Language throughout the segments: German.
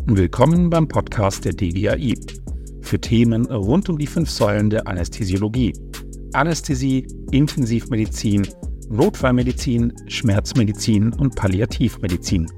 Willkommen beim Podcast der DGAI für Themen rund um die 5 Säulen der Anästhesiologie. Anästhesie, Intensivmedizin, Notfallmedizin, Schmerzmedizin und Palliativmedizin.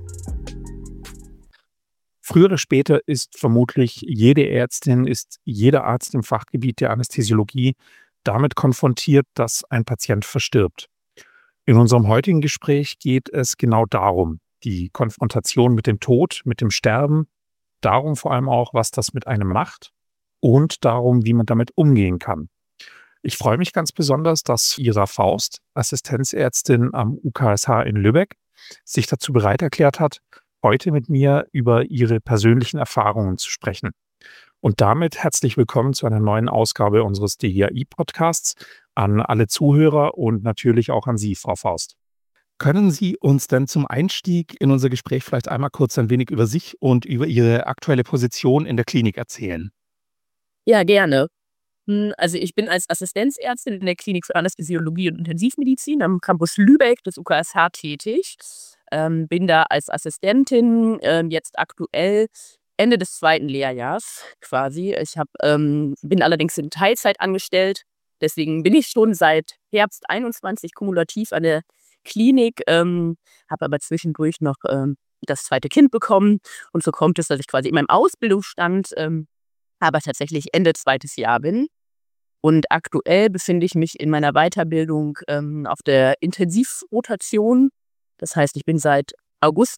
Früher oder später ist vermutlich jede Ärztin, ist jeder Arzt im Fachgebiet der Anästhesiologie damit konfrontiert, dass ein Patient verstirbt. In unserem heutigen Gespräch geht es genau darum, die Konfrontation mit dem Tod, mit dem Sterben, darum vor allem auch, was das mit einem macht und darum, wie man damit umgehen kann. Ich freue mich ganz besonders, dass Ira Faust, Assistenzärztin am UKSH in Lübeck, sich dazu bereit erklärt hat, heute mit mir über ihre persönlichen Erfahrungen zu sprechen. Und damit herzlich willkommen zu einer neuen Ausgabe unseres DGAI-Podcasts an alle Zuhörer und natürlich auch an Sie, Frau Faust. Können Sie uns denn zum Einstieg in unser Gespräch vielleicht einmal kurz ein wenig über sich und über Ihre aktuelle Position in der Klinik erzählen? Ja, gerne. Also ich bin als Assistenzärztin in der Klinik für Anästhesiologie und Intensivmedizin am Campus Lübeck des UKSH tätig. Bin da als Assistentin jetzt aktuell Ende des 2. Lehrjahrs quasi. Ich bin allerdings in Teilzeit angestellt. Deswegen bin ich schon seit Herbst 21 kumulativ an der Klinik, habe aber zwischendurch noch das 2. Kind bekommen. Und so kommt es, dass ich quasi in meinem Ausbildungsstand aber tatsächlich Ende 2. Jahr bin. Und aktuell befinde ich mich in meiner Weiterbildung auf der Intensivrotation. Das heißt, ich bin seit August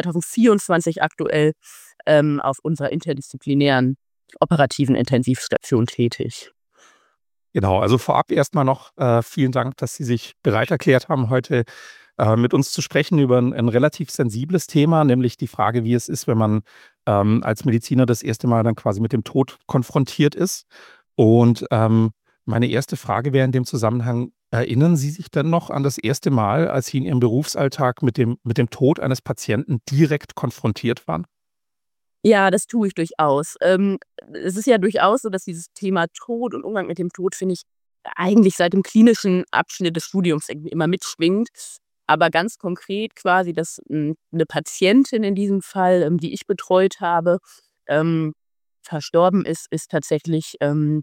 2024 aktuell auf unserer interdisziplinären operativen Intensivstation tätig. Genau, also vorab erstmal noch vielen Dank, dass Sie sich bereit erklärt haben, heute mit uns zu sprechen über ein relativ sensibles Thema, nämlich die Frage, wie es ist, wenn man als Mediziner das erste Mal dann quasi mit dem Tod konfrontiert ist. Und meine erste Frage wäre in dem Zusammenhang, erinnern Sie sich denn noch an das erste Mal, als Sie in Ihrem Berufsalltag mit dem Tod eines Patienten direkt konfrontiert waren? Ja, das tue ich durchaus. Es ist ja durchaus so, dass dieses Thema Tod und Umgang mit dem Tod, finde ich, eigentlich seit dem klinischen Abschnitt des Studiums irgendwie immer mitschwingt. Aber ganz konkret quasi, dass eine Patientin in diesem Fall, die ich betreut habe, verstorben ist tatsächlich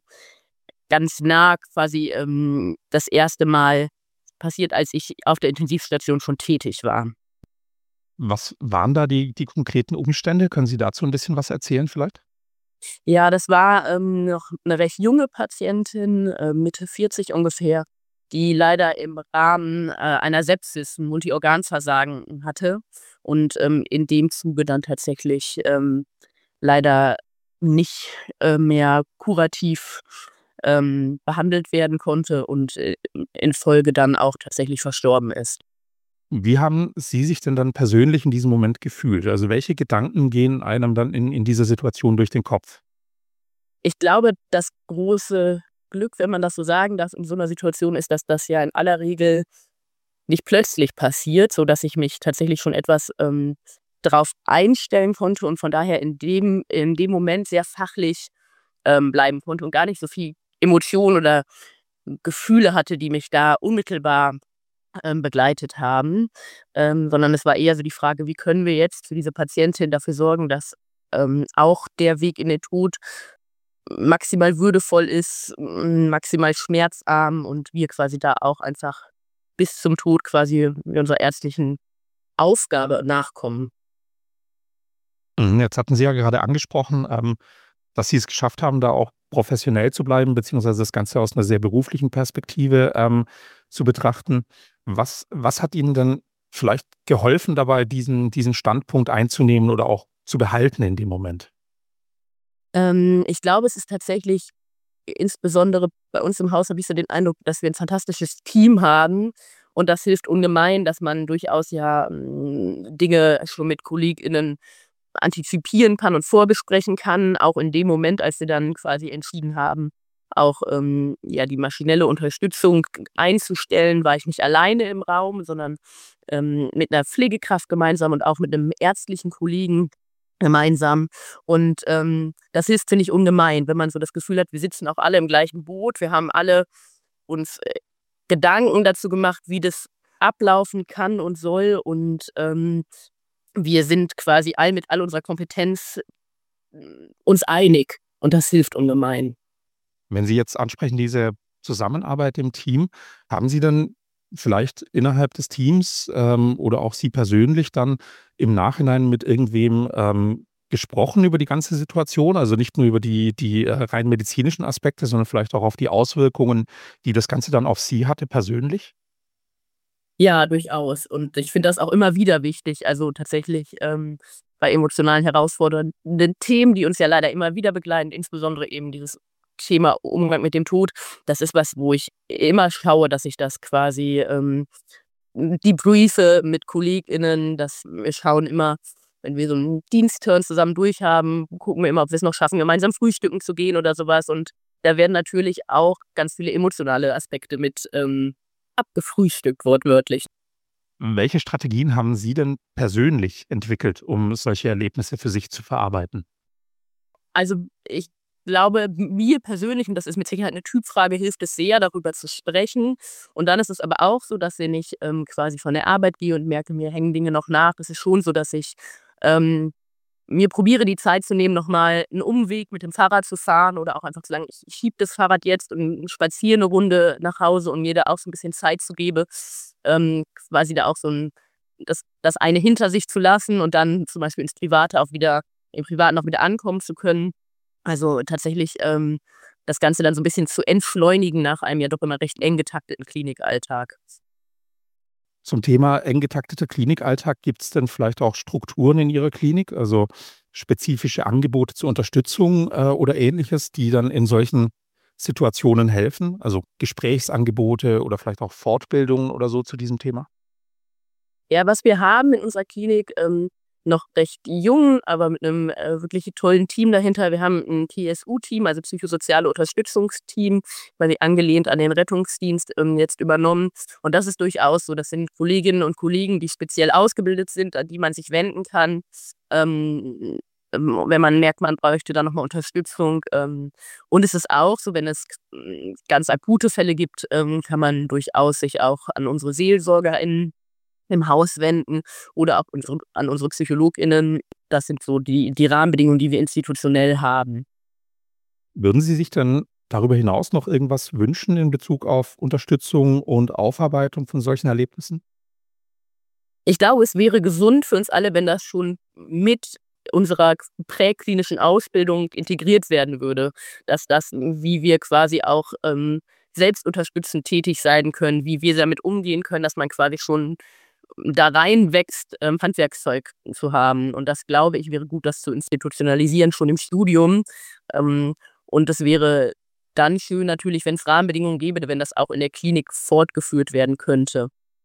ganz nah quasi das erste Mal passiert, als ich auf der Intensivstation schon tätig war. Was waren da die konkreten Umstände? Können Sie dazu ein bisschen was erzählen vielleicht? Ja, das war noch eine recht junge Patientin, Mitte 40 ungefähr, die leider im Rahmen einer Sepsis ein Multiorganversagen hatte und in dem Zuge dann tatsächlich leider nicht mehr kurativ behandelt werden konnte und in Folge dann auch tatsächlich verstorben ist. Wie haben Sie sich denn dann persönlich in diesem Moment gefühlt? Also welche Gedanken gehen einem dann in dieser Situation durch den Kopf? Ich glaube, das große Glück, wenn man das so sagen darf, in so einer Situation ist, dass das ja in aller Regel nicht plötzlich passiert, sodass ich mich tatsächlich schon etwas drauf einstellen konnte und von daher in dem Moment sehr fachlich bleiben konnte und gar nicht so viel Emotionen oder Gefühle hatte, die mich da unmittelbar begleitet haben, sondern es war eher so die Frage, wie können wir jetzt für diese Patientin dafür sorgen, dass auch der Weg in den Tod maximal würdevoll ist, maximal schmerzarm und wir quasi da auch einfach bis zum Tod quasi unserer ärztlichen Aufgabe nachkommen. Jetzt hatten Sie ja gerade angesprochen, dass Sie es geschafft haben, da auch professionell zu bleiben, beziehungsweise das Ganze aus einer sehr beruflichen Perspektive zu betrachten. Was hat Ihnen denn vielleicht geholfen dabei, diesen Standpunkt einzunehmen oder auch zu behalten in dem Moment? Ich glaube, es ist tatsächlich insbesondere bei uns im Haus habe ich so den Eindruck, dass wir ein fantastisches Team haben und das hilft ungemein, dass man durchaus ja Dinge schon mit KollegInnen antizipieren kann und vorbesprechen kann, auch in dem Moment, als wir dann quasi entschieden haben, auch die maschinelle Unterstützung einzustellen, war ich nicht alleine im Raum, sondern mit einer Pflegekraft gemeinsam und auch mit einem ärztlichen Kollegen gemeinsam. Und das hilft, finde ich, ungemein, wenn man so das Gefühl hat, wir sitzen auch alle im gleichen Boot, wir haben alle uns Gedanken dazu gemacht, wie das ablaufen kann und soll und wir sind quasi mit all unserer Kompetenz uns einig und das hilft ungemein. Wenn Sie jetzt ansprechen, diese Zusammenarbeit im Team, haben Sie dann vielleicht innerhalb des Teams oder auch Sie persönlich dann im Nachhinein mit irgendwem gesprochen über die ganze Situation? Also nicht nur über die rein medizinischen Aspekte, sondern vielleicht auch auf die Auswirkungen, die das Ganze dann auf Sie hatte persönlich? Ja, durchaus. Und ich finde das auch immer wieder wichtig. Also tatsächlich bei emotional herausfordernden Themen, die uns ja leider immer wieder begleiten, insbesondere eben dieses Thema Umgang mit dem Tod. Das ist was, wo ich immer schaue, dass ich das quasi debriefe mit KollegInnen, dass wir schauen immer, wenn wir so einen Dienstturn zusammen durchhaben, gucken wir immer, ob wir es noch schaffen, gemeinsam frühstücken zu gehen oder sowas. Und da werden natürlich auch ganz viele emotionale Aspekte mit abgefrühstückt, wortwörtlich. Welche Strategien haben Sie denn persönlich entwickelt, um solche Erlebnisse für sich zu verarbeiten? Also, ich glaube, mir persönlich, und das ist mit Sicherheit eine Typfrage, hilft es sehr, darüber zu sprechen. Und dann ist es aber auch so, dass wenn ich quasi von der Arbeit gehe und merke, mir hängen Dinge noch nach, ist es schon so, dass ich ähm, mir probiere, die Zeit zu nehmen, noch mal 'n Umweg mit dem Fahrrad zu fahren oder auch einfach zu sagen: „Ich schiebe das Fahrrad jetzt und spaziere eine Runde nach Hause“, und mir da auch so ein bisschen Zeit zu gebe, quasi da auch so 'n das eine hinter sich zu lassen und dann zum Beispiel im Privaten auch wieder ankommen zu können. Also, tatsächlich das Ganze dann so ein bisschen zu entschleunigen nach einem ja doch immer recht eng getakteten Klinikalltag. Zum Thema eng getakteter Klinikalltag, gibt es denn vielleicht auch Strukturen in Ihrer Klinik, also spezifische Angebote zur Unterstützung oder Ähnliches, die dann in solchen Situationen helfen? Also Gesprächsangebote oder vielleicht auch Fortbildungen oder so zu diesem Thema? Ja, was wir haben in unserer Klinik, noch recht jung, aber mit einem wirklich tollen Team dahinter. Wir haben ein PSU-Team, also psychosoziale Unterstützungsteam, quasi angelehnt an den Rettungsdienst, jetzt übernommen. Und das ist durchaus so. Das sind Kolleginnen und Kollegen, die speziell ausgebildet sind, an die man sich wenden kann, ähm, wenn man merkt, man bräuchte da noch mal Unterstützung. Und es ist auch so, wenn es ganz akute Fälle gibt, kann man durchaus sich auch an unsere SeelsorgerInnen im Haus wenden oder auch an unsere PsychologInnen. Das sind so die Rahmenbedingungen, die wir institutionell haben. Würden Sie sich denn darüber hinaus noch irgendwas wünschen in Bezug auf Unterstützung und Aufarbeitung von solchen Erlebnissen? Ich glaube, es wäre gesund für uns alle, wenn das schon mit unserer präklinischen Ausbildung integriert werden würde, dass das, wie wir quasi auch selbstunterstützend tätig sein können, wie wir damit umgehen können, dass man quasi schon da reinwächst, Handwerkszeug zu haben. Und das, glaube ich, wäre gut, das zu institutionalisieren, schon im Studium. Und es wäre dann schön natürlich, wenn es Rahmenbedingungen gäbe, wenn das auch in der Klinik fortgeführt werden könnte.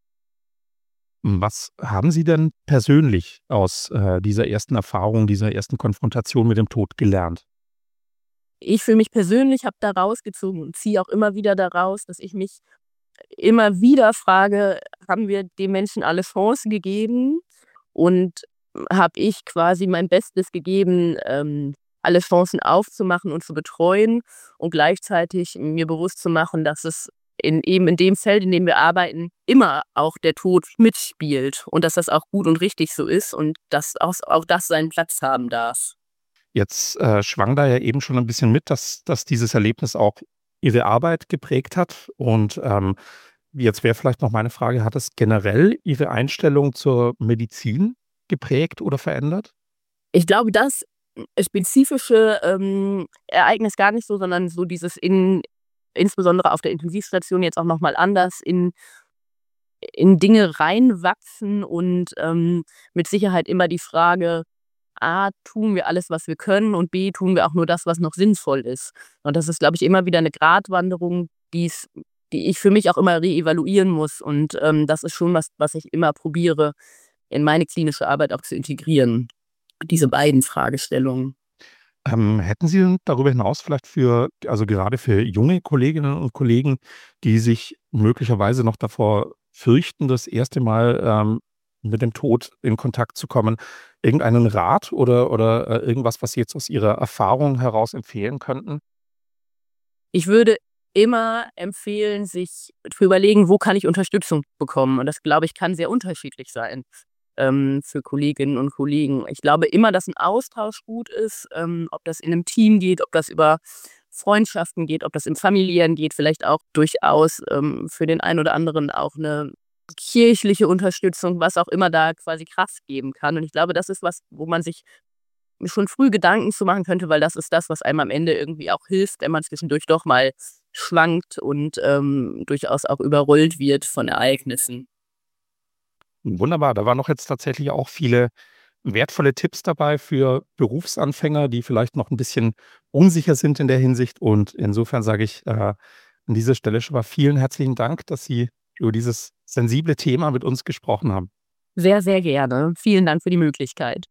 Was haben Sie denn persönlich aus dieser ersten Erfahrung, dieser ersten Konfrontation mit dem Tod gelernt? Ich für mich persönlich habe da rausgezogen und ziehe auch immer wieder daraus, dass ich mich immer wieder frage: „Haben wir dem Menschen alle Chancen gegeben und habe ich quasi mein Bestes gegeben, alle Chancen aufzumachen und zu betreuen und gleichzeitig mir bewusst zu machen, dass es in dem Feld, in dem wir arbeiten, immer auch der Tod mitspielt und dass das auch gut und richtig so ist und dass auch das seinen Platz haben darf.“ Jetzt schwang da ja eben schon ein bisschen mit, dass dieses Erlebnis auch Ihre Arbeit geprägt hat. Und jetzt wäre vielleicht noch meine Frage, hat es generell Ihre Einstellung zur Medizin geprägt oder verändert? Ich glaube, das spezifische Ereignis gar nicht so, sondern so dieses insbesondere auf der Intensivstation jetzt auch noch mal anders in Dinge reinwachsen und mit Sicherheit immer die Frage: A, tun wir alles, was wir können, und B, tun wir auch nur das, was noch sinnvoll ist. Und das ist, glaube ich, immer wieder eine Gratwanderung, die ich für mich auch immer reevaluieren muss. Und das ist schon was ich immer probiere, in meine klinische Arbeit auch zu integrieren, diese beiden Fragestellungen. Hätten Sie denn darüber hinaus vielleicht also gerade für junge Kolleginnen und Kollegen, die sich möglicherweise noch davor fürchten, das erste Mal mit dem Tod in Kontakt zu kommen, irgendeinen Rat oder irgendwas, was Sie jetzt aus Ihrer Erfahrung heraus empfehlen könnten? Ich würde immer empfehlen, sich zu überlegen, wo kann ich Unterstützung bekommen? Und das, glaube ich, kann sehr unterschiedlich sein. für Kolleginnen und Kollegen. Ich glaube immer, dass ein Austausch gut ist, ob das in einem Team geht, ob das über Freundschaften geht, ob das im Familiären geht, vielleicht auch durchaus für den einen oder anderen auch eine kirchliche Unterstützung, was auch immer da quasi Kraft geben kann. Und ich glaube, das ist was, wo man sich schon früh Gedanken zu machen könnte, weil das ist das, was einem am Ende irgendwie auch hilft, wenn man zwischendurch doch mal schwankt und durchaus auch überrollt wird von Ereignissen. Wunderbar, da waren noch jetzt tatsächlich auch viele wertvolle Tipps dabei für Berufsanfänger, die vielleicht noch ein bisschen unsicher sind in der Hinsicht. Und insofern sage ich an dieser Stelle schon mal vielen herzlichen Dank, dass Sie über dieses sensible Thema mit uns gesprochen haben. Sehr, sehr gerne. Vielen Dank für die Möglichkeit.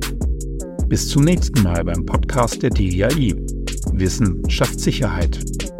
Bis zum nächsten Mal beim Podcast der DGAI. Wissen schafft Sicherheit.